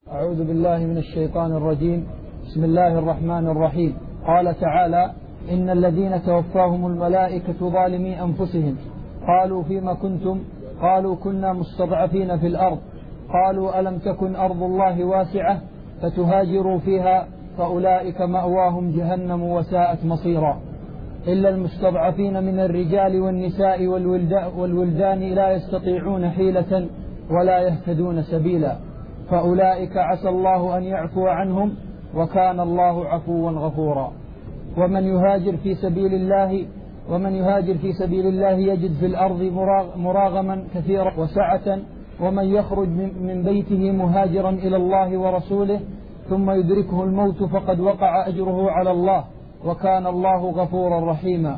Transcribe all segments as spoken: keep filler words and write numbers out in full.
أعوذ بالله من الشيطان الرجيم. بسم الله الرحمن الرحيم. قال تعالى: إن الذين توفاهم الملائكة ظالمي أنفسهم قالوا فيما كنتم؟ قالوا كنا مستضعفين في الأرض. قالوا ألم تكن أرض الله واسعة فتهاجروا فيها فأولئك مأواهم جهنم وساءت مصيرا إلا المستضعفين من الرجال والنساء والولدان لا يستطيعون حيلة ولا يهتدون سبيلا فأولئك عسى الله أن يعفو عنهم وكان الله عفوا غفورا. ومن يهاجر في سبيل الله ومن يهاجر في سبيل الله يجد في الأرض مراغما كثيرا وسعة ومن يخرج من بيته مهاجرا إلى الله ورسوله ثم يدركه الموت فقد وقع أجره على الله وكان الله غفورا رحيما.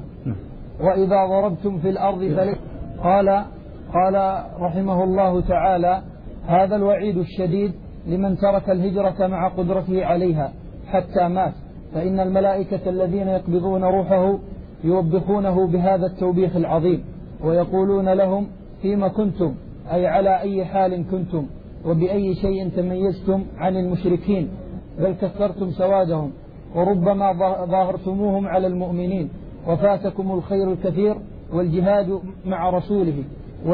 وإذا ضربتم في الأرض فلك قال قال رحمه الله تعالى: هذا الوعيد الشديد لمن ترك الهجرة مع قدرته عليها حتى مات، فإن الملائكة الذين يقبضون روحه يوبخونه بهذا التوبيخ العظيم ويقولون لهم: فيما كنتم؟ أي على أي حال كنتم وبأي شيء تميزتم عن المشركين بل كثرتم سوادهم وربما ظاهرتموهم على المؤمنين وفاتكم الخير الكثير والجهاد مع رسوله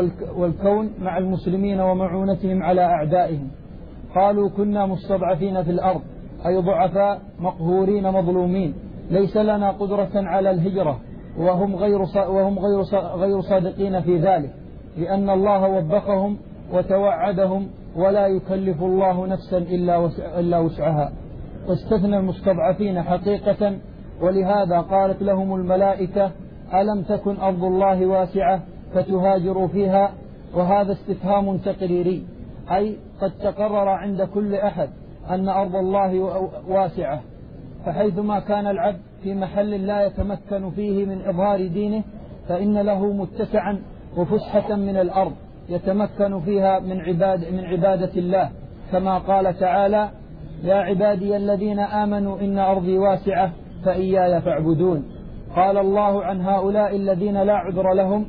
والكون مع المسلمين ومعونتهم على أعدائهم. قالوا كنا مستضعفين في الأرض أي ضعفاء مقهورين مظلومين ليس لنا قدرة على الهجرة وهم غير وهم غير غير صادقين في ذلك لأن الله وبخهم وتوعدهم ولا يكلف الله نفسا إلا وسعها واستثنى المستضعفين حقيقة. ولهذا قالت لهم الملائكة: ألم تكن أرض الله واسعة فتهاجروا فيها؟ وهذا استفهام تقريري أي قد تقرر عند كل أحد أن أرض الله واسعة، فحيثما كان العبد في محل لا يتمكن فيه من إظهار دينه فإن له متسعا وفسحة من الأرض يتمكن فيها من عباد من عبادة الله كما قال تعالى: يا عبادي الذين آمنوا إن أرضي واسعة فإياي فاعبدون. قال الله عن هؤلاء الذين لا عذر لهم: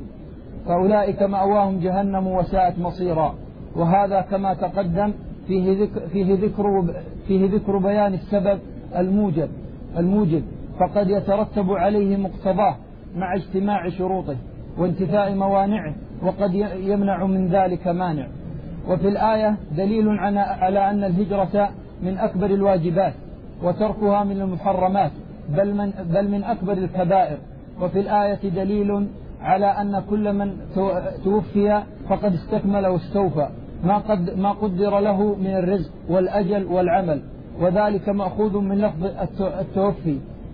فأولئك مأواهم جهنم وساءت مصيرا. وهذا كما تقدم فيه ذكر, فيه ذكر, فيه ذكر بيان السبب الموجب الموجب فقد يترتب عليه مقتضاه مع اجتماع شروطه وانتفاء موانعه وقد يمنع من ذلك مانع. وفي الآية دليل على أن الهجرة من أكبر الواجبات وتركها من المحرمات بل من, بل من أكبر الكبائر. وفي الآية دليل على أن كل من توفي فقد استكمل واستوفى ما, قد ما قدر له من الرزق والأجل والعمل، وذلك مأخوذ من لفظ التوفي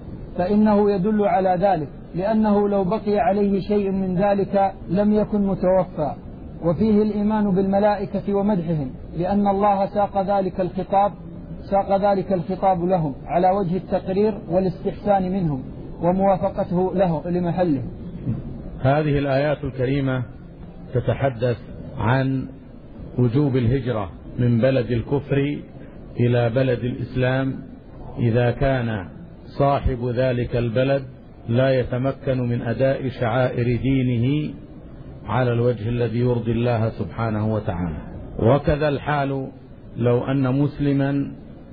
فإنه يدل على ذلك لأنه لو بقي عليه شيء من ذلك لم يكن متوفى. وفيه الإيمان بالملائكة ومدحهم لأن الله ساق ذلك الخطاب ساق ذلك الخطاب لهم على وجه التقرير والاستحسان منهم وموافقته له لمحله. هذه الآيات الكريمة تتحدث عن وجوب الهجرة من بلد الكفر إلى بلد الإسلام إذا كان صاحب ذلك البلد لا يتمكن من أداء شعائر دينه على الوجه الذي يرضي الله سبحانه وتعالى. وكذا الحال لو أن مسلما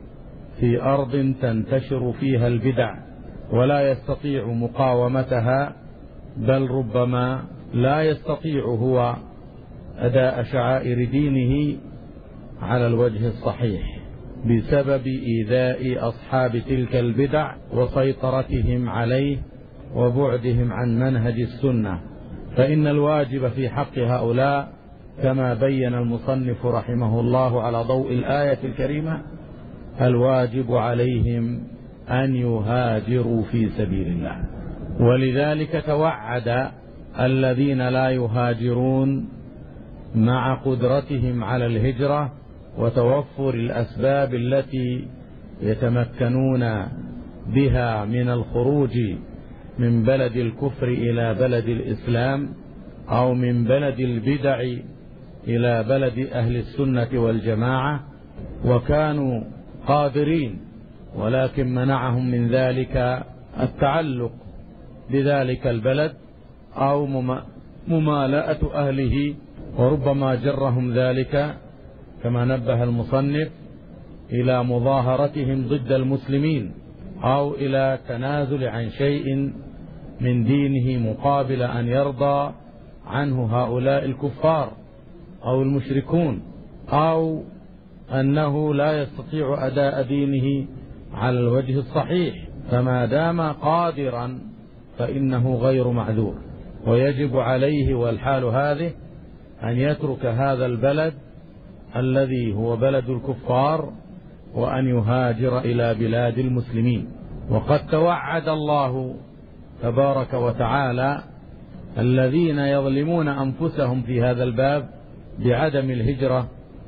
في أرض تنتشر فيها البدع ولا يستطيع مقاومتها بل ربما لا يستطيع هو أداء شعائر دينه على الوجه الصحيح بسبب إيذاء أصحاب تلك البدع وسيطرتهم عليه وبعدهم عن منهج السنة، فإن الواجب في حق هؤلاء كما بين المصنف رحمه الله على ضوء الآية الكريمة الواجب عليهم أن يهاجروا في سبيل الله. ولذلك توعد الذين لا يهاجرون مع قدرتهم على الهجرة وتوفر الأسباب التي يتمكنون بها من الخروج من بلد الكفر إلى بلد الإسلام أو من بلد البدع إلى بلد أهل السنة والجماعة، وكانوا قادرين ولكن منعهم من ذلك التعلق بذلك البلد أو ممالأة أهله، وربما جرهم ذلك كما نبه المصنف إلى مظاهرتهم ضد المسلمين أو إلى تنازل عن شيء من دينه مقابل أن يرضى عنه هؤلاء الكفار أو المشركون، أو أنه لا يستطيع أداء دينه على الوجه الصحيح، فما دام قادرا فإنه غير معذور، ويجب عليه والحال هذه أن يترك هذا البلد الذي هو بلد الكفار وأن يهاجر إلى بلاد المسلمين. وقد توعد الله تبارك وتعالى الذين يظلمون أنفسهم في هذا الباب بعدم الهجرة،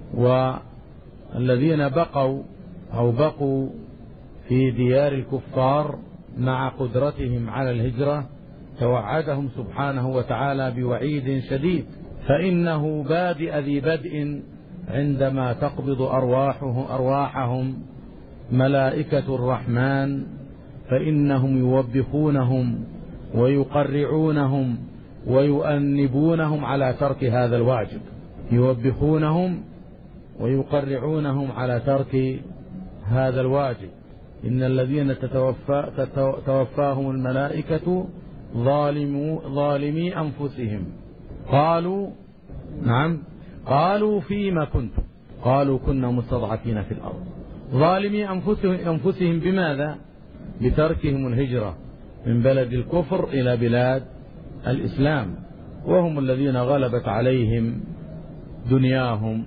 والذين بقوا أو بقوا في ديار الكفار مع قدرتهم على الهجرة توعدهم سبحانه وتعالى بوعيد شديد، فإنه بادئ ذي بدء عندما تقبض أرواحه أرواحهم ملائكة الرحمن، فإنهم يوبخونهم ويقرعونهم ويؤنبونهم على ترك هذا الواجب، يوبخونهم ويقرعونهم على ترك هذا الواجب. إن الذين تتوفى تتوفاهم الملائكة ظالموا ظالمي أنفسهم قالوا نعم قالوا فيما كنتم قالوا كنا مستضعفين في الأرض. ظالمي أنفسهم, أنفسهم بماذا؟ بتركهم الهجرة من بلد الكفر إلى بلاد الإسلام، وهم الذين غلبت عليهم دنياهم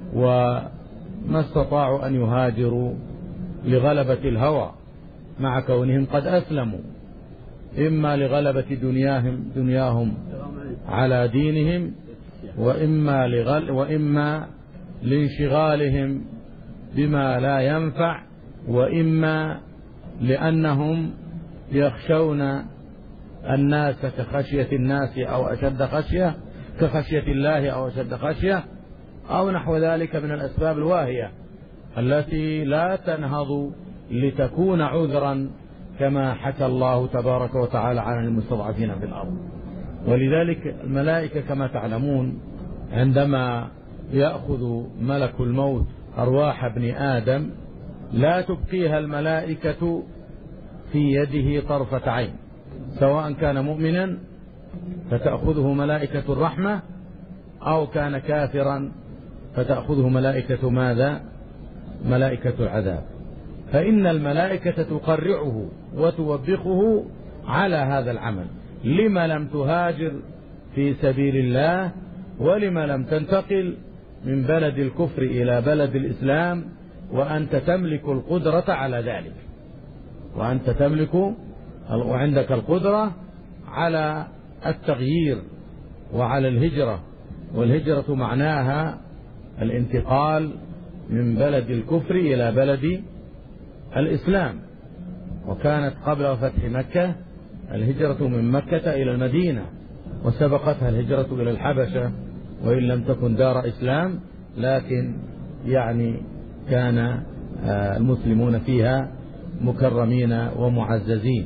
وما استطاعوا أن يهاجروا لغلبة الهوى مع كونهم قد أسلموا، إما لغلبة دنياهم دنياهم على دينهم، وإما, لغل وإما لانشغالهم بما لا ينفع، وإما لأنهم يخشون الناس كخشية الناس أو أشد خشية كخشية الله أو أشد خشية، أو نحو ذلك من الأسباب الواهية التي لا تنهض لتكون عذرا كما حكى الله تبارك وتعالى عن المستضعفين في الأرض. ولذلك الملائكة كما تعلمون عندما يأخذ ملك الموت أرواح ابن آدم لا تبقيها الملائكة في يده طرفة عين، سواء كان مؤمنا فتأخذه ملائكة الرحمة أو كان كافرا فتأخذه ملائكة ماذا؟ ملائكة العذاب. فإن الملائكة تقرعه وتوبخه على هذا العمل، لما لم تهاجر في سبيل الله، ولما لم تنتقل من بلد الكفر إلى بلد الإسلام وأنت تملك القدرة على ذلك، وأنت تملك وعندك القدرة على التغيير وعلى الهجرة. والهجرة معناها الانتقال من بلد الكفر إلى بلد الإسلام، وكانت قبل فتح مكة الهجرة من مكة إلى المدينة، وسبقتها الهجرة إلى الحبشة وإن لم تكن دار إسلام، لكن يعني كان المسلمون فيها مكرمين ومعززين.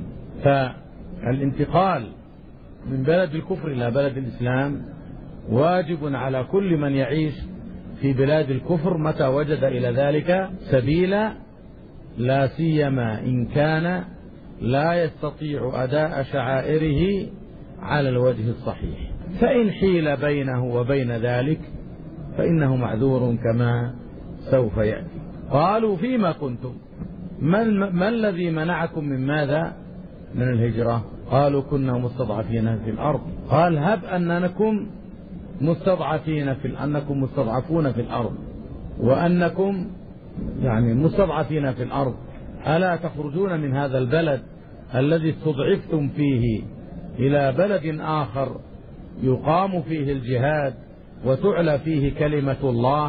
فالانتقال من بلد الكفر إلى بلد الإسلام واجب على كل من يعيش في بلاد الكفر متى وجد إلى ذلك سبيلا، لا سيما إن كان لا يستطيع أداء شعائره على الوجه الصحيح. فإن حيل بينه وبين ذلك فإنه معذور كما سوف يأتي. قالوا فيما كنتم، ما الذي منعكم من ماذا؟ من الهجرة. قالوا كنا مستضعفين في الأرض. قال هب أنكم مستضعفين في أنكم مستضعفون في الأرض وأنكم يعني مستضعفين في الأرض، ألا تخرجون من هذا البلد الذي استضعفتم فيه إلى بلد آخر يقام فيه الجهاد وتعلى فيه كلمة الله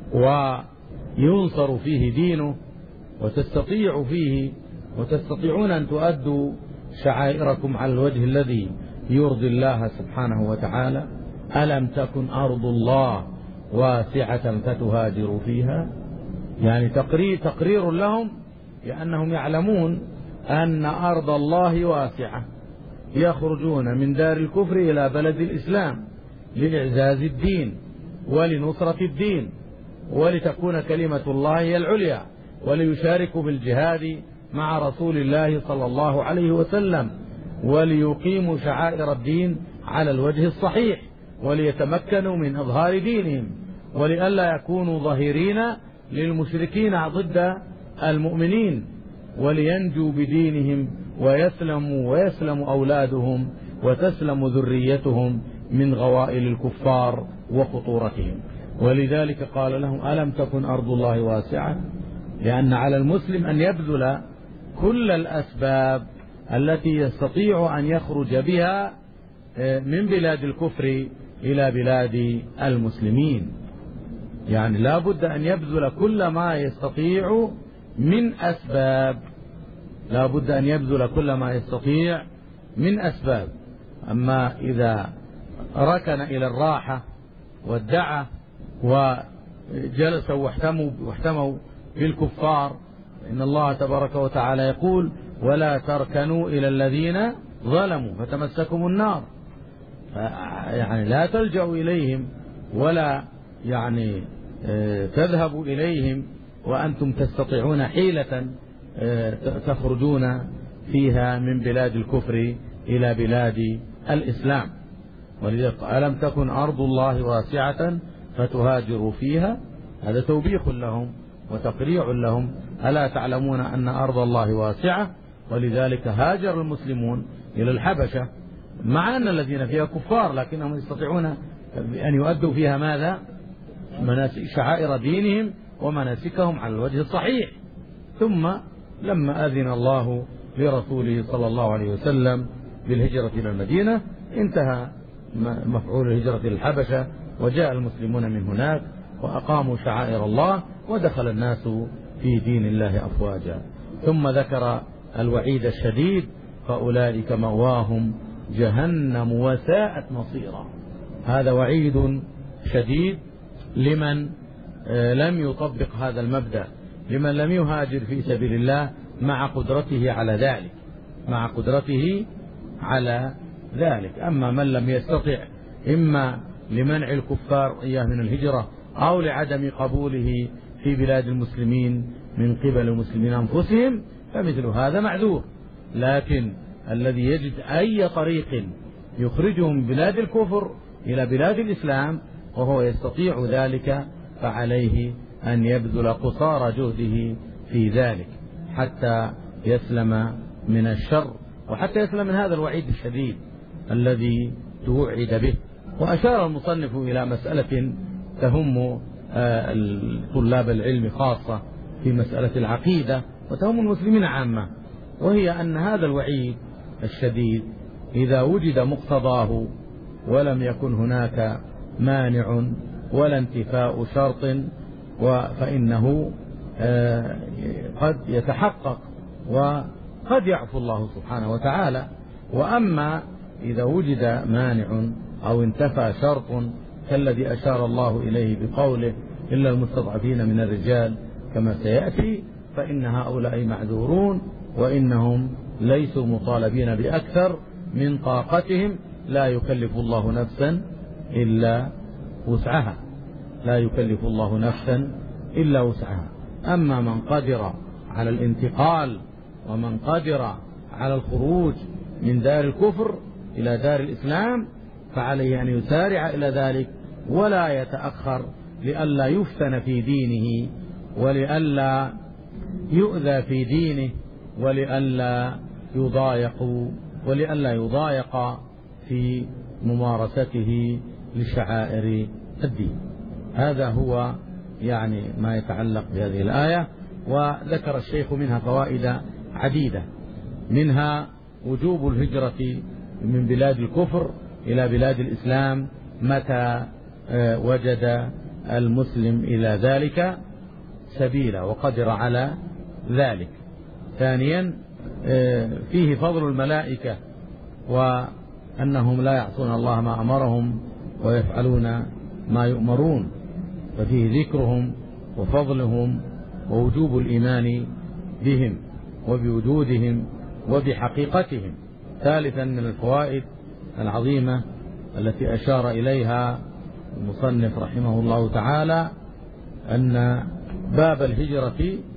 وينصر فيه دينه وتستطيع فيه وتستطيعون أن تؤدوا شعائركم على الوجه الذي يرضي الله سبحانه وتعالى؟ ألم تكن أرض الله واسعة فتهاجروا فيها؟ يعني تقرير, تقرير لهم لأنهم يعلمون أن أرض الله واسعة، يخرجون من دار الكفر إلى بلد الإسلام لإعزاز الدين ولنصرة الدين ولتكون كلمة الله هي العليا، وليشاركوا بالجهاد مع رسول الله صلى الله عليه وسلم، وليقيموا شعائر الدين على الوجه الصحيح، وليتمكنوا من إظهار دينهم، ولئلا يكونوا ظهيرين للمشركين ضد المؤمنين، ولينجوا بدينهم ويسلموا ويسلم أولادهم وتسلم ذريتهم من غوائل الكفار وخطورتهم. ولذلك قال لهم: ألم تكن أرض الله واسعة؟ لأن على المسلم أن يبذل كل الأسباب التي يستطيع أن يخرج بها من بلاد الكفر إلى بلاد المسلمين. يعني لا بد أن يبذل كل ما يستطيع من أسباب، لا بد أن يبذل كل ما يستطيع من أسباب. أما إذا ركن إلى الراحة وادعى وجلسوا واحتموا, واحتموا بالكفار، إن الله تبارك وتعالى يقول: ولا تركنوا إلى الذين ظلموا فتمسكم النار. يعني لا تلجأوا إليهم ولا يعني تذهبوا إليهم وأنتم تستطيعون حيلة تخرجون فيها من بلاد الكفر إلى بلاد الإسلام. ولذلك: ألم تكن أرض الله واسعة فتهاجروا فيها. هذا توبيخ لهم وتقريع لهم: ألا تعلمون أن أرض الله واسعة؟ ولذلك هاجر المسلمون إلى الحبشة، مع أن الذين فيها كفار، لكنهم يستطيعون أن يؤدوا فيها ماذا؟ مناسك شعائر دينهم ومناسكهم على الوجه الصحيح. ثم لما أذن الله لرسوله صلى الله عليه وسلم بالهجرة إلى المدينة، انتهى مفعول الهجرة إلى الحبشة، وجاء المسلمون من هناك وأقاموا شعائر الله، ودخل الناس في دين الله أفواجا. ثم ذكر الوعيد الشديد: فأولئك مأواهم جهنم وساءت مصيرا. هذا وعيد شديد لمن لم يطبق هذا المبدأ، لمن لم يهاجر في سبيل الله مع قدرته على ذلك مع قدرته على ذلك. أما من لم يستطع، إما لمنع الكفار إياه من الهجرة أو لعدم قبوله في بلاد المسلمين من قبل المسلمين أنفسهم، فمثل هذا معذور. لكن الذي يجد أي طريق يخرجه من بلاد الكفر إلى بلاد الإسلام وهو يستطيع ذلك، فعليه أن يبذل قصارى جهده في ذلك حتى يسلم من الشر، وحتى يسلم من هذا الوعيد الشديد الذي توعد به. وأشار المصنف إلى مسألة تهم طلاب العلم خاصة في مسألة العقيدة، وتهم المسلمين عامة، وهي أن هذا الوعيد الشديد إذا وجد مقتضاه ولم يكن هناك مانع ولا انتفاء شرط، فإنه قد يتحقق وقد يعفو الله سبحانه وتعالى. وأما إذا وجد مانع أو انتفى شرط كالذي أشار الله إليه بقوله: إلا المستضعفين من الرجال كما سيأتي، فإن هؤلاء معذورون، وإنهم ليسوا مطالبين بأكثر من طاقتهم. لا يكلف الله نفسا إلا وسعها لا يكلف الله نفسا إلا وسعها. أما من قدر على الانتقال ومن قدر على الخروج من دار الكفر إلى دار الإسلام، فعليه أن يسارع إلى ذلك ولا يتأخر، لئلا يفتن في دينه ولئلا يؤذى في دينه ولئلا يضايق ولئلا يضايق في ممارسته لشعائر الدين. هذا هو يعني ما يتعلق بهذه الآية. وذكر الشيخ منها فوائد عديدة، منها وجوب الهجرة من بلاد الكفر إلى بلاد الإسلام متى وجد المسلم إلى ذلك سبيلا وقدر على ذلك. ثانيا فيه فضل الملائكة وأنهم لا يعصون الله ما أمرهم ويفعلون ما يؤمرون، ففيه ذكرهم وفضلهم ووجوب الإيمان بهم وبوجودهم وبحقيقتهم. ثالثا من الفوائد العظيمة التي أشار إليها المصنف رحمه الله تعالى أن باب الهجرة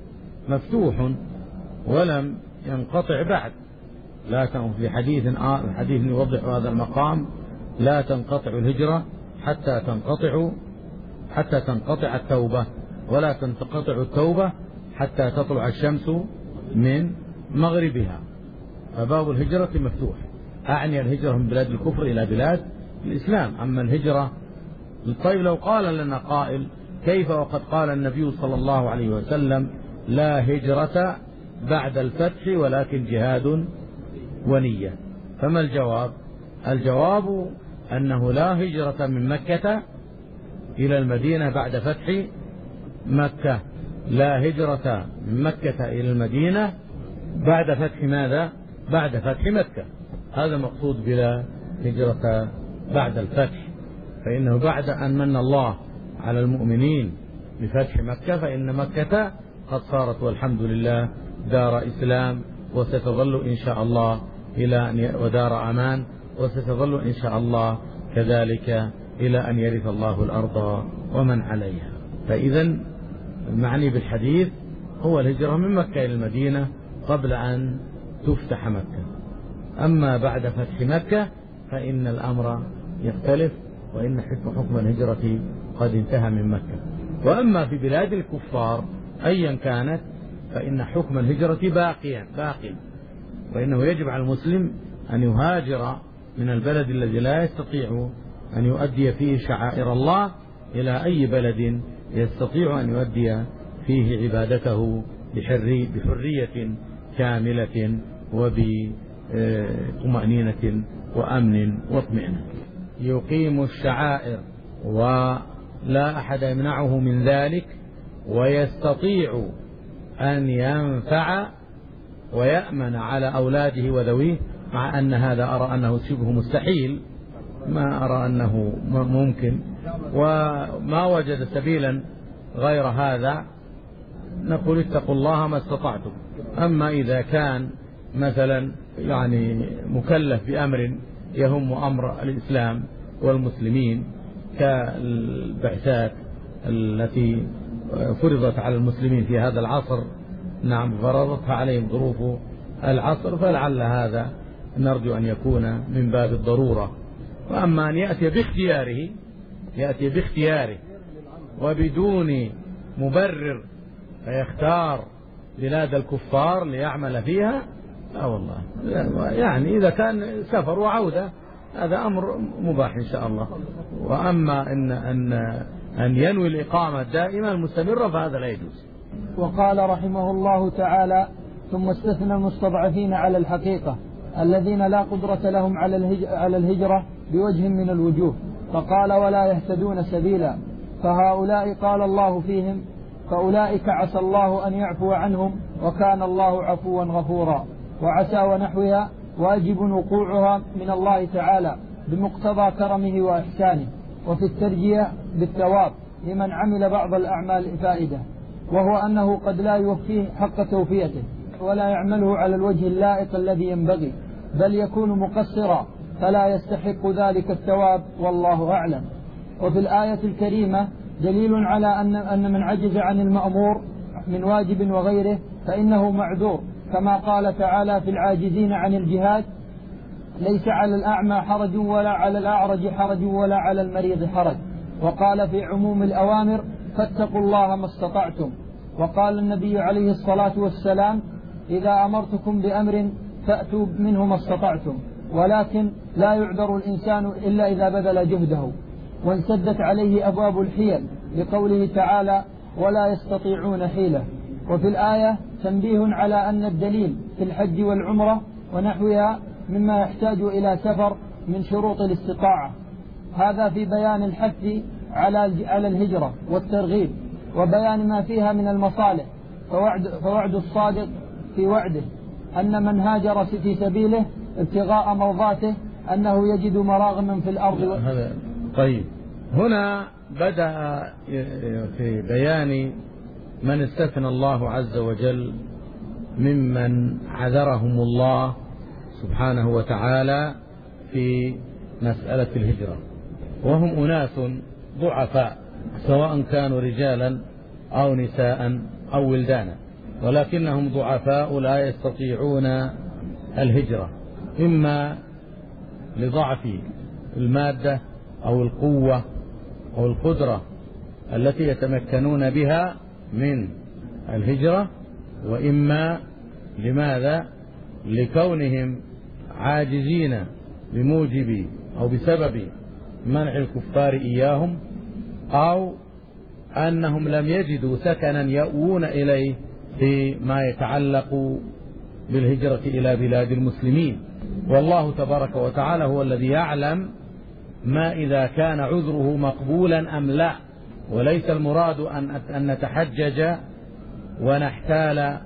مفتوح ولم ينقطع بعد. لا في حديث آه حديث يوضح هذا المقام: لا تنقطع الهجرة حتى تنقطع حتى تنقطع التوبة، ولا تنقطع التوبة حتى تطلع الشمس من مغربها. فباب الهجرة مفتوح. أعني الهجرة من بلاد الكفر إلى بلاد الإسلام. أما الهجرة، طيب لو قال لنا قائل: كيف وقد قال النبي صلى الله عليه وسلم: لا هجرة بعد الفتح ولكن جهاد ونية؟ فما الجواب؟ الجواب أنه لا هجرة من مكة إلى المدينة بعد فتح مكة، لا هجرة من مكة إلى المدينة بعد فتح ماذا؟ بعد فتح مكة. هذا مقصود بلا هجرة بعد الفتح، فإنه بعد أن من الله على المؤمنين بفتح مكة فإن مكة قد صارت والحمد لله دار إسلام، وستظل إن شاء الله إلى أن ودار أمان، وستظل إن شاء الله كذلك إلى أن يرث الله الأرض ومن عليها. فإذا المعني بالحديث هو الهجرة من مكة إلى المدينة قبل أن تفتح مكة. أما بعد فتح مكة فإن الأمر يختلف، وإن حكم الهجرة قد انتهى من مكة. وأما في بلاد الكفار أيا كانت فإن حكم الهجرة باقيا باقي، وإنه يجب على المسلم أن يهاجر من البلد الذي لا يستطيع أن يؤدي فيه شعائر الله إلى أي بلد يستطيع أن يؤدي فيه عبادته بحري بحرية كاملة وبطمأنينة وأمن واطمئنان. يقيم الشعائر ولا أحد يمنعه من ذلك، ويستطيع أن ينفع ويأمن على أولاده وذويه، مع أن هذا أرى أنه شبه مستحيل، ما أرى أنه ممكن، وما وجد سبيلا غير هذا نقول اتقوا الله ما استطعتم. أما إذا كان مثلا يعني مكلف بأمر يهم أمر الإسلام والمسلمين كالبعثات التي فرضت على المسلمين في هذا العصر، نعم فرضتها عليهم ظروف العصر، فلعل هذا نرجو أن يكون من باب الضرورة. وأما أن يأتي باختياره يأتي باختياره وبدون مبرر فيختار بلاد الكفار ليعمل فيها، لا والله، يعني إذا كان سفر وعودة هذا أمر مباح إن شاء الله. وأما أن أن أن ينوي الإقامة الدائمة المستمرة فهذا لا يجوز. وقال رحمه الله تعالى: ثم استثنى المستضعفين على الحقيقة الذين لا قدرة لهم على الهجرة بوجه من الوجوه، فقال: ولا يهتدون سبيلا، فهؤلاء قال الله فيهم: فأولئك عسى الله أن يعفو عنهم وكان الله عفوا غفورا. وعسى ونحوها واجب وقوعها من الله تعالى بمقتضى كرمه وإحسانه، وفي الترجية بالثواب لمن عمل بعض الأعمال فائدة، وهو أنه قد لا يوفيه حق توفيته ولا يعمله على الوجه اللائق الذي ينبغي، بل يكون مقصرا فلا يستحق ذلك الثواب، والله أعلم. وفي الآية الكريمة دليل على أن أن من عجز عن المأمور من واجب وغيره فإنه معذور، كما قال تعالى في العاجزين عن الجهاد: ليس على الأعمى حرج ولا على الأعرج حرج ولا على المريض حرج. وقال في عموم الأوامر: فاتقوا الله ما استطعتم. وقال النبي عليه الصلاة والسلام: إذا أمرتكم بأمر فأتوا منه ما استطعتم، ولكن لا يعذر الإنسان إلا إذا بذل جهده وانسدت عليه أبواب الحيل، لقوله تعالى: ولا يستطيعون حيلة. وفي الآية تنبيه على أن الدليل في الحج والعمرة ونحوها مما يحتاج إلى سفر من شروط الاستطاعة، هذا في بيان الحث على على الهجرة والترغيب، وبيان ما فيها من المصالح. فوعد, فوعد الصادق في وعده أن من هاجر في سبيله ابتغاء مرضاته أنه يجد مراغما في الأرض و... طيب، هنا بدأ في بيان من استثنى الله عز وجل ممن عذرهم الله سبحانه وتعالى في مسألة الهجرة، وهم أناس ضعفاء سواء كانوا رجالا أو نساء أو ولدانا. ولكنهم ضعفاء لا يستطيعون الهجرة، إما لضعف المادة أو القوة أو القدرة التي يتمكنون بها من الهجرة، وإما لماذا؟ لكونهم عاجزين بموجب أو بسبب منع الكفار إياهم، أو أنهم لم يجدوا سكنا يأوون إليه فيما يتعلق بالهجرة إلى بلاد المسلمين. والله تبارك وتعالى هو الذي يعلم ما إذا كان عذره مقبولا أم لا، وليس المراد أن نتحجج ونحتال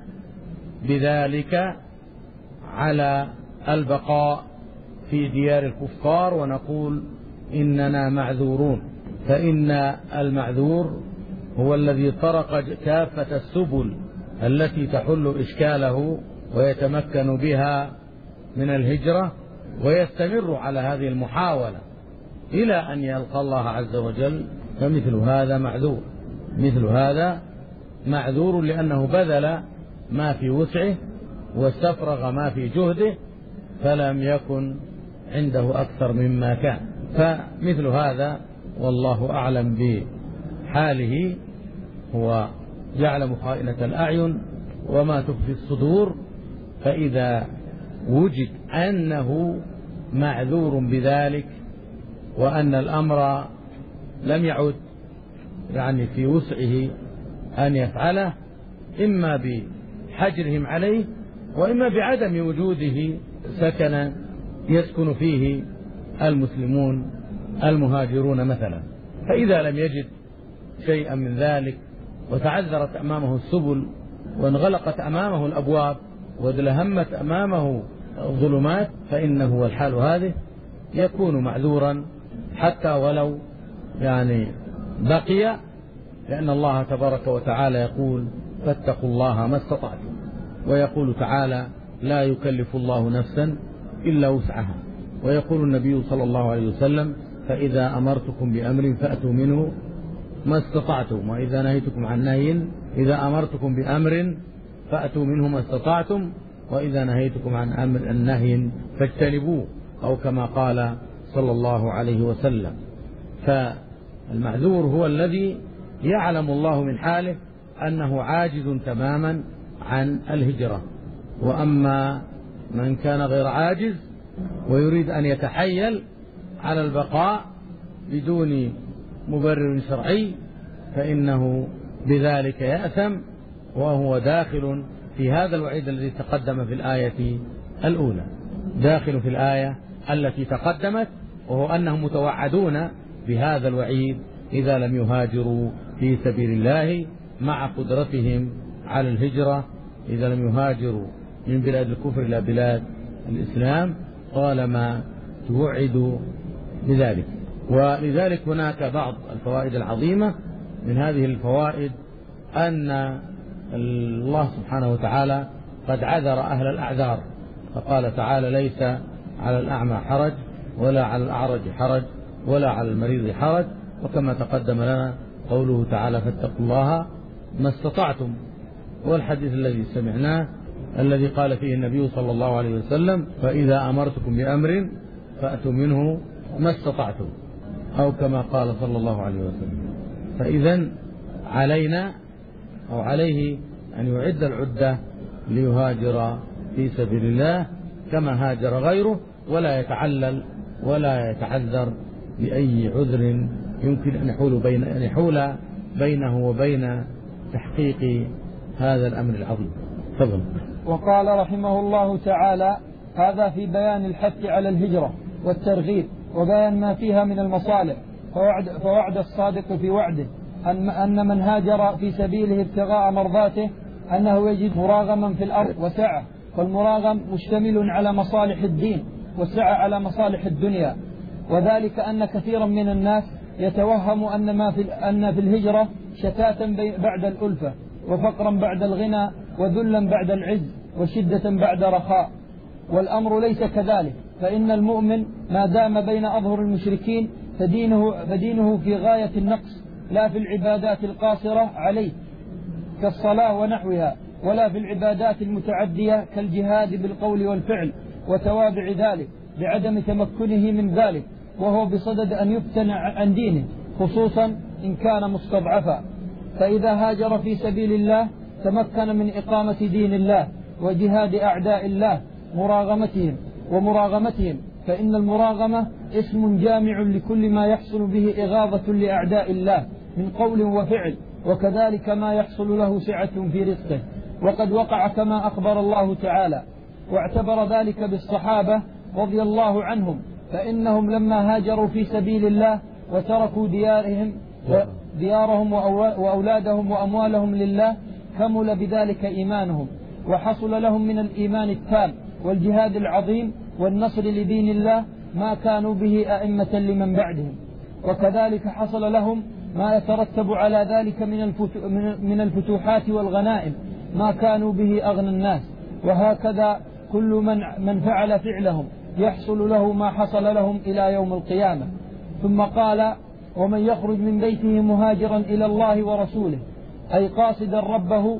بذلك على البقاء في ديار الكفار ونقول إننا معذورون، فإن المعذور هو الذي طرق كافة السبل التي تحل إشكاله ويتمكن بها من الهجرة، ويستمر على هذه المحاولة إلى أن يلقى الله عز وجل، فمثل هذا معذور. مثل هذا معذور لأنه بذل ما في وسعه واستفرغ ما في جهده، فلم يكن عنده أكثر مما كان. فمثل هذا والله أعلم بحاله، هو يعلم خائنة الأعين وما تخفي الصدور، فإذا وجد أنه معذور بذلك وأن الأمر لم يعد يعني في وسعه أن يفعله، إما بحجرهم عليه وإما بعدم وجوده سكنا يسكن فيه المسلمون المهاجرون مثلا. فإذا لم يجد شيئا من ذلك وتعذرت أمامه السبل وانغلقت أمامه الأبواب وادلهمت أمامه الظلمات، فإنه والحال هذه يكون معذورا حتى ولو يعني بقي، لأن الله تبارك وتعالى يقول فاتقوا الله ما استطعتم، ويقول تعالى لا يكلف الله نفسا إلا وسعها، ويقول النبي صلى الله عليه وسلم فإذا أمرتكم بأمر فأتوا منه ما استطعتم، وإذا نهيتكم عن نهي إذا أمرتكم بأمر فأتوا منه ما استطعتم، وإذا نهيتكم عن أمر النهي فاجتنبوه، أو كما قال صلى الله عليه وسلم. فالمعذور هو الذي يعلم الله من حاله أنه عاجز تماما عن الهجرة. وأما من كان غير عاجز ويريد أن يتحيل على البقاء بدون مبرر شرعي فإنه بذلك يأثم، وهو داخل في هذا الوعيد الذي تقدم في الآية الأولى، داخل في الآية التي تقدمت، وهو أنهم متوعدون بهذا الوعيد إذا لم يهاجروا في سبيل الله مع قدرتهم على الهجرة، إذا لم يهاجروا من بلاد الكفر إلى بلاد الإسلام طالما توعدوا بذلك. ولذلك هناك بعض الفوائد العظيمة من هذه الفوائد أن الله سبحانه وتعالى قد عذر أهل الأعذار، فقال تعالى ليس على الأعمى حرج ولا على الأعرج حرج ولا على المريض حرج، وكما تقدم لنا قوله تعالى فاتقوا الله ما استطعتم، والحديث الذي سمعناه الذي قال فيه النبي صلى الله عليه وسلم فإذا أمرتكم بأمر فأتوا منه ما استطعتم، أو كما قال صلى الله عليه وسلم. فإذا علينا أو عليه أن يعد العدة ليهاجر في سبيل الله كما هاجر غيره، ولا يتعلل ولا يتعذر بأي عذر يمكن أن يحول بين أن يحول بينه وبين تحقيق هذا الأمر العظيم. تفضل. وقال رحمه الله تعالى هذا في بيان الحث على الهجرة والترغيب وبيان ما فيها من المصالح، فوعد, فوعد الصادق في وعده أن, أن من هاجر في سبيله ابتغاء مرضاته أنه يجد مراغما في الأرض وسعة، فالمراغم مشتمل على مصالح الدين والسعة على مصالح الدنيا، وذلك أن كثيرا من الناس يتوهم أن, ما في, أن في الهجرة شتاتا بعد الألفة، وفقرا بعد الغنى، وذلا بعد العز، وشدة بعد رخاء، والأمر ليس كذلك، فإن المؤمن ما دام بين أظهر المشركين فدينه, فدينه في غاية النقص لا في العبادات القاصرة عليه كالصلاة ونحوها، ولا في العبادات المتعدية كالجهاد بالقول والفعل وتوابع ذلك بعدم تمكنه من ذلك، وهو بصدد أن يفتن عن دينه، خصوصا إن كان مستضعفا. فإذا هاجر في سبيل الله تمكن من إقامة دين الله وجهاد أعداء الله مراغمتهم ومراغمتهم فإن المراغمة اسم جامع لكل ما يحصل به إغاظة لأعداء الله من قول وفعل، وكذلك ما يحصل له سعة في رزقه. وقد وقع كما أخبر الله تعالى، واعتبر ذلك بالصحابة رضي الله عنهم، فإنهم لما هاجروا في سبيل الله وتركوا ديارهم ديارهم وأولادهم وأموالهم لله كمل بذلك إيمانهم، وحصل لهم من الإيمان التام والجهاد العظيم والنصر لدين الله ما كانوا به أئمة لمن بعدهم. وكذلك حصل لهم ما يترتب على ذلك من الفتوحات والغنائم ما كانوا به أغنى الناس. وهكذا كل من من فعل فعلهم يحصل له ما حصل لهم إلى يوم القيامة. ثم قال: ومن يخرج من بيته مهاجرا إلى الله ورسوله، أي قاصدا ربه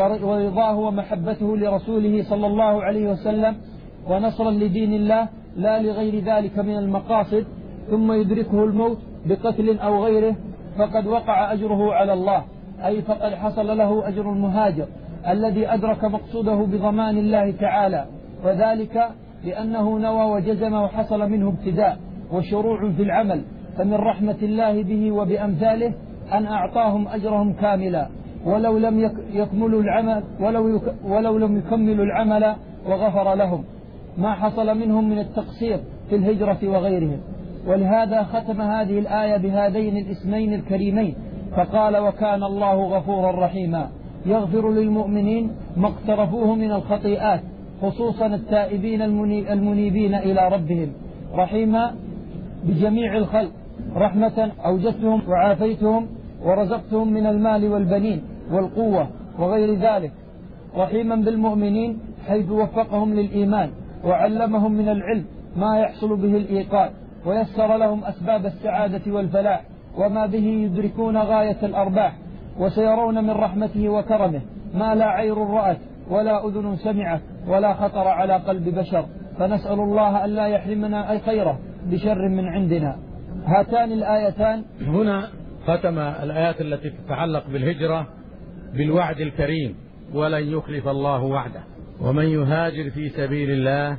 ورضاه ومحبته لرسوله صلى الله عليه وسلم ونصرا لدين الله لا لغير ذلك من المقاصد، ثم يدركه الموت بقتل أو غيره، فقد وقع أجره على الله، أي فقد حصل له أجر المهاجر الذي أدرك مقصوده بضمان الله تعالى، وذلك لأنه نوى وجزم وحصل منه ابتداء وشروع في العمل. فمن رحمة الله به وبأمثاله أن أعطاهم أجرهم كاملا ولو لم يكملوا العمل ولو, يك ولو لم يكملوا العمل، وغفر لهم ما حصل منهم من التقصير في الهجرة وغيرهم. ولهذا ختم هذه الآية بهذين الاسمين الكريمين، فقال: وكان الله غفورا رحيما، يغفر للمؤمنين ما اقترفوه من الخطيئات، خصوصا التائبين المنيبين إلى ربهم، رحيما بجميع الخلق، رحمة أوجدتهم وعافيتهم ورزقتهم من المال والبنين والقوة وغير ذلك، رحيما بالمؤمنين حيث وفقهم للإيمان وعلمهم من العلم ما يحصل به الإيقان، ويسر لهم أسباب السعادة والفلاح وما به يدركون غاية الأرباح، وسيرون من رحمته وكرمه ما لا عين رأت ولا أذن سمعت ولا خطر على قلب بشر. فنسأل الله أن لا يحرمنا أي خيره بشر من عندنا. هاتان الآيتان. هنا ختم الآيات التي تتعلق بالهجرة بالوعد الكريم: ولن يخلف الله وعده، ومن يهاجر في سبيل الله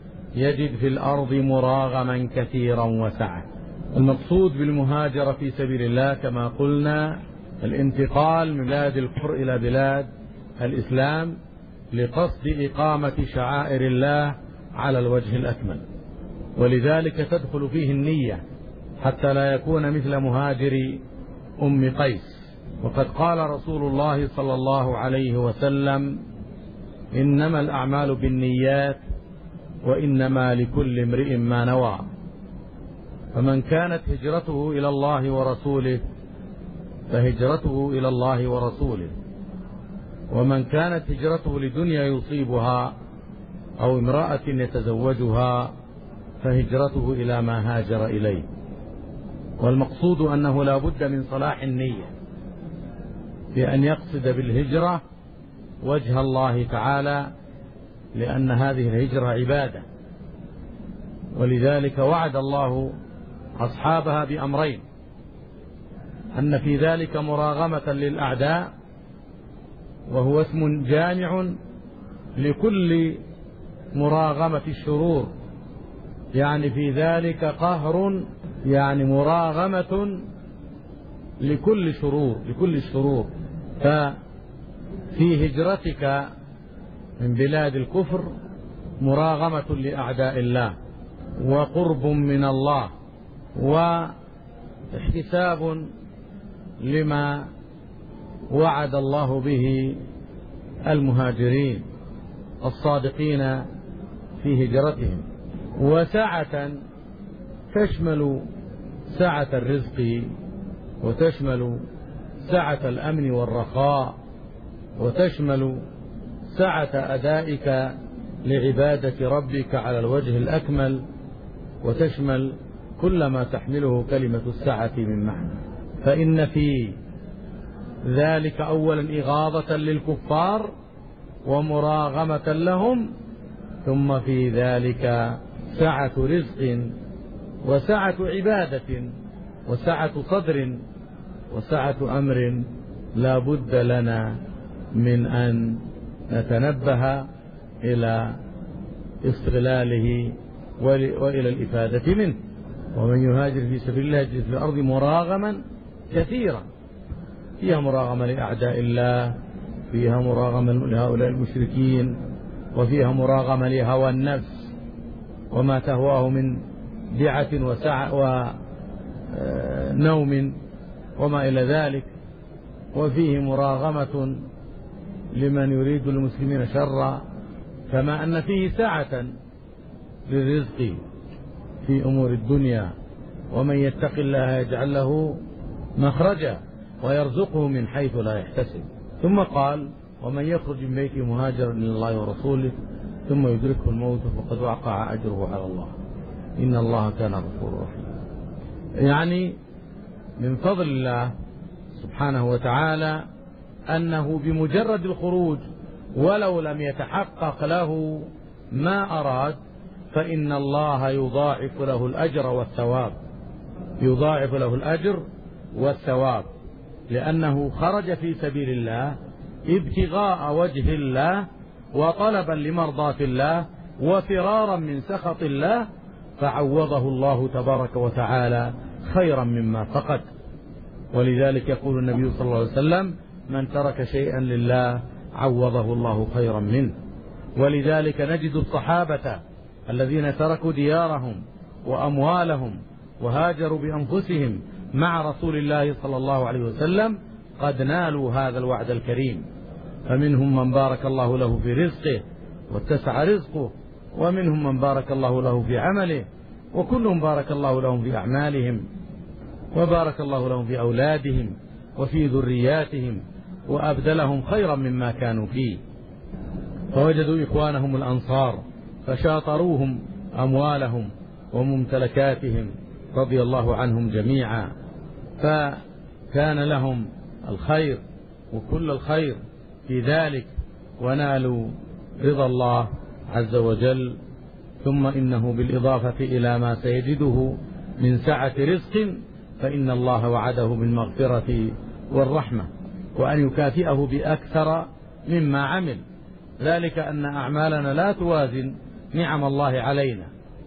يجد في الأرض مراغما كثيرا وسعة. المقصود بالمهاجرة في سبيل الله كما قلنا الانتقال من بلاد الكفر إلى بلاد الإسلام لقصد إقامة شعائر الله على الوجه الأكمل، ولذلك تدخل فيه النية حتى لا يكون مثل مهاجر أم قيس. وقد قال رسول الله صلى الله عليه وسلم: إنما الأعمال بالنيات وإنما لكل امرئ ما نوى. فمن كانت هجرته إلى الله ورسوله فهجرته إلى الله ورسوله، ومن كانت هجرته لدنيا يصيبها أو امرأة يتزوجها فهجرته إلى ما هاجر إليه. والمقصود أنه لا بد من صلاح النية بأن يقصد بالهجرة وجه الله تعالى، لأن هذه الهجرة عبادة، ولذلك وعد الله أصحابها بأمرين: أن في ذلك مراغمة للأعداء، وهو اسم جامع لكل مراغمة الشرور، يعني في ذلك قهر، يعني مراغمة لكل شرور لكل الشرور. ففي هجرتك من بلاد الكفر مراغمة لأعداء الله وقرب من الله واحتساب لما وعد الله به المهاجرين الصادقين في هجرتهم، وسعة تشمل سعة الرزق، وتشمل سعة الأمن والرخاء، وتشمل سعة أدائك لعبادة ربك على الوجه الأكمل، وتشمل كل ما تحمله كلمة السعة من معنى. فإن في ذلك أولا إغاظة للكفار ومراغمة لهم، ثم في ذلك سعة رزق وسعة عبادة وسعة صدر وسعة أمر لا بد لنا من أن نتنبه إلى استغلاله وإلى الإفادة منه. ومن يهاجر في سبيل الله يجد في الأرض مراغما كثيرا، فيها مراغمة لأعداء الله، فيها مراغمة لهؤلاء المشركين، وفيها مراغمة لهوى النفس وما تهواه من دعة وسعة ونوم وما إلى ذلك، وفيه مراغمة لمن يريد المسلمين شرا، كما أن فيه سعة للرزق في أمور الدنيا، ومن يتق الله يجعل له مخرجا ويرزقه من حيث لا يحتسب. ثم قال: ومن يخرج من بيته مهاجرا إلى الله ورسوله ثم يدركه الموت فقد وقع أجره على الله إن الله كان غفورا رحيما. يعني من فضل الله سبحانه وتعالى أنه بمجرد الخروج ولو لم يتحقق له ما أراد فإن الله يضاعف له الأجر والثواب، يضاعف له الأجر والثواب، لأنه خرج في سبيل الله ابتغاء وجه الله وطلبا لمرضاة الله وفرارا من سخط الله، فعوضه الله تبارك وتعالى خيرا مما فقد. ولذلك يقول النبي صلى الله عليه وسلم: من ترك شيئا لله عوضه الله خيرا منه. ولذلك نجد الصحابة الذين تركوا ديارهم وأموالهم وهاجروا بأنفسهم مع رسول الله صلى الله عليه وسلم قد نالوا هذا الوعد الكريم، فمنهم من بارك الله له في رزقه واتسع رزقه، ومنهم من بارك الله له في عمله، وكلهم بارك الله لهم في أعمالهم، وبارك الله لهم في أولادهم وفي ذرياتهم، وأبدلهم خيرا مما كانوا فيه، فوجدوا إخوانهم الأنصار فشاطروهم أموالهم وممتلكاتهم رضي الله عنهم جميعا، فكان لهم الخير وكل الخير في ذلك، ونالوا رضا الله عز وجل. ثم إنه بالإضافة إلى ما سيجده من سعة رزق فإن الله وعده بالمغفرة والرحمة، وأن يكافئه بأكثر مما عمل، ذلك أن أعمالنا لا توازن نعم الله علينا.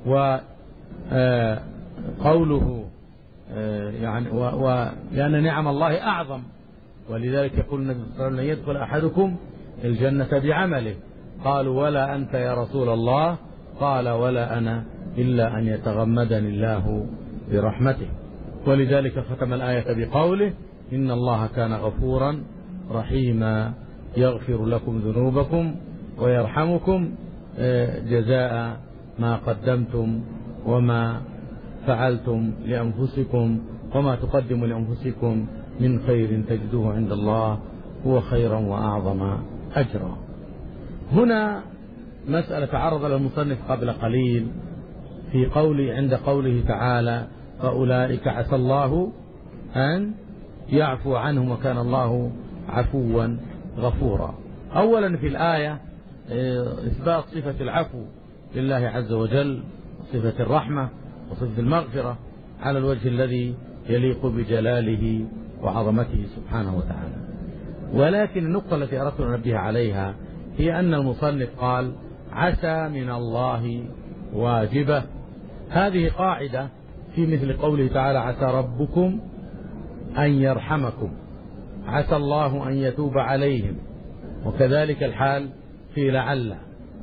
وقوله يعني لأن نعم الله أعظم، ولذلك يقول النبي صلى الله عليه وسلم: يدخل أحدكم الجنة بعمله. قالوا: ولا أنت يا رسول الله؟ قال: ولا أنا إلا أن يتغمدني الله برحمته. ولذلك ختم الآية بقوله: إن الله كان غفورا رحيما يغفر لكم ذنوبكم ويرحمكم جزاء ما قدمتم وما فعلتم لأنفسكم، وما تقدموا لأنفسكم من خير تجدوه عند الله هو خيرا وأعظم أجرا. هنا مسألة تعرض للمصنف قبل قليل في قوله عند قوله تعالى: فأولئك عسى الله أن يعفو عنهم وكان الله عفوا غفورا. أولا في الآية إثبات صفة العفو لله عز وجل، صفة الرحمة وصفة المغفرة على الوجه الذي يليق بجلاله وعظمته سبحانه وتعالى. ولكن النقطة التي أردت أن أنبه عليها هي أن المصنف قال: عسى من الله واجبة. هذه قاعدة في مثل قوله تعالى: عسى ربكم أن يرحمكم، عسى الله أن يتوب عليهم. وكذلك الحال في لعل،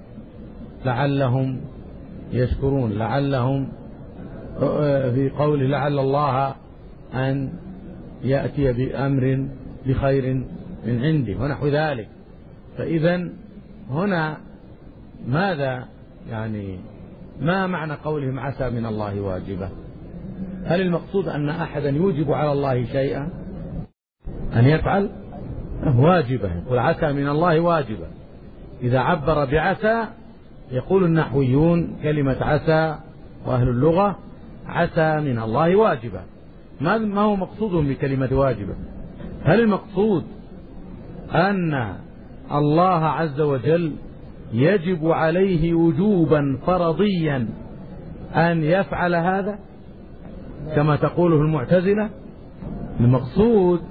لعلهم يشكرون، لعلهم في قوله لعل الله أن يأتي بأمر بخير من عنده ونحو ذلك. فإذا هنا ماذا يعني ما معنى قولهم عسى من الله واجبة؟ هل المقصود أن أحدا يوجب على الله شيئا أن يفعل؟ واجبة، يقول عسى من الله واجبة. إذا عبر بعسى يقول النحويون كلمة عسى وأهل اللغة عسى من الله واجبة. ما هو مقصودهم بكلمة واجبة؟ هل المقصود أن الله عز وجل يجب عليه وجوبا فرضيا أن يفعل هذا كما تقوله المعتزلة؟ المقصود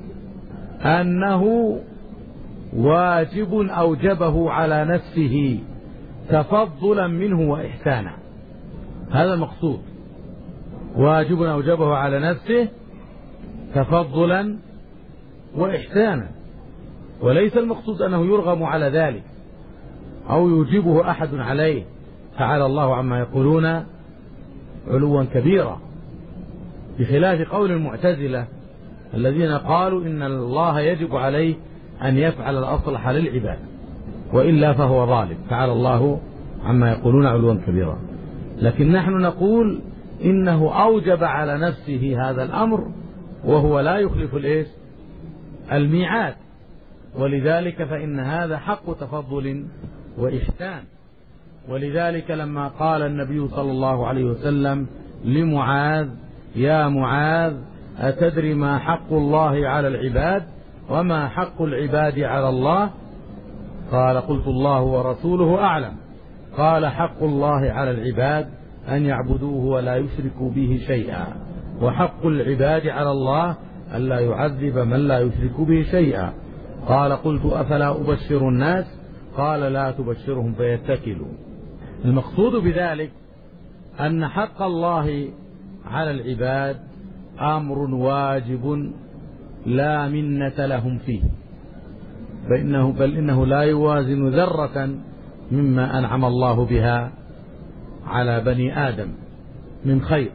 أنه واجب أوجبه على نفسه تفضلا منه وإحسانا. هذا المقصود، واجب أوجبه على نفسه تفضلا وإحسانا، وليس المقصود أنه يرغم على ذلك أو يوجبه أحد عليه. تعالى الله عما يقولون علوا كبيرا، بخلاف قول المعتزلة الذين قالوا إن الله يجب عليه أن يفعل الأصلح للعباد، وإلا فهو ظالم. تعالى الله عما يقولون علوا كبيرا. لكن نحن نقول إنه أوجب على نفسه هذا الأمر وهو لا يخلف الإيش؟ الميعاد، ولذلك فإن هذا حق تفضل وإحسان. ولذلك لما قال النبي صلى الله عليه وسلم لمعاذ: يا معاذ أتدري ما حق الله على العباد وما حق العباد على الله؟ قال: قلت الله ورسوله أعلم. قال: حق الله على العباد أن يعبدوه ولا يشركوا به شيئا، وحق العباد على الله ألا يعذب من لا يشرك به شيئا. قال: قلت أفلا أبشر الناس؟ قال: لا تبشرهم فيتكلوا. المقصود بذلك أن حق الله على العباد أمر واجب لا منة لهم فيه، فإنه بل إنه لا يوازن ذرة مما أنعم الله بها على بني آدم من خير.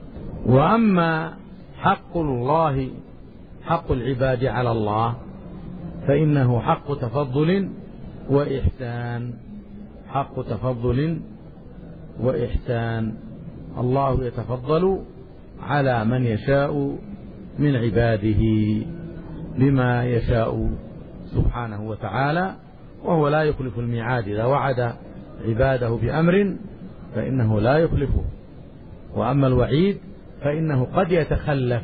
وأما حق الله حق العباد على الله فإنه حق تفضل وإحسان، حق تفضل وإحسان. الله يتفضل على من يشاء من عباده بما يشاء سبحانه وتعالى، وهو لا يخلف الميعاد. إذا وعد عباده بأمر فإنه لا يخلفه. وأما الوعيد فإنه قد يتخلف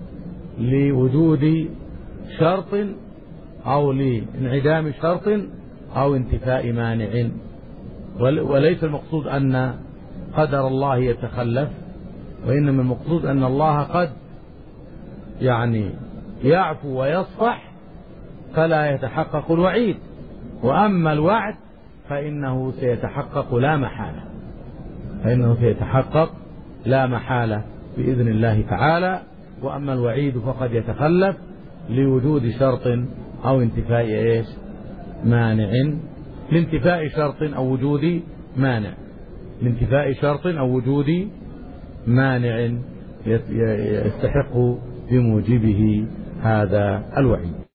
لوجود شرط أو لانعدام شرط أو انتفاء مانع، وليس المقصود أن قدر الله يتخلف، وإنما المقصود أن الله قد يعني يعفو ويصفح فلا يتحقق الوعيد. وأما الوعد فإنه سيتحقق لا محالة، فإنه سيتحقق لا محالة بإذن الله تعالى. وأما الوعيد فقد يتخلف لوجود شرط أو انتفاء إيش؟ مانع، لانتفاء شرط أو وجود مانع، لانتفاء شرط أو وجود مانع يستحق بموجبه هذا الوعيد.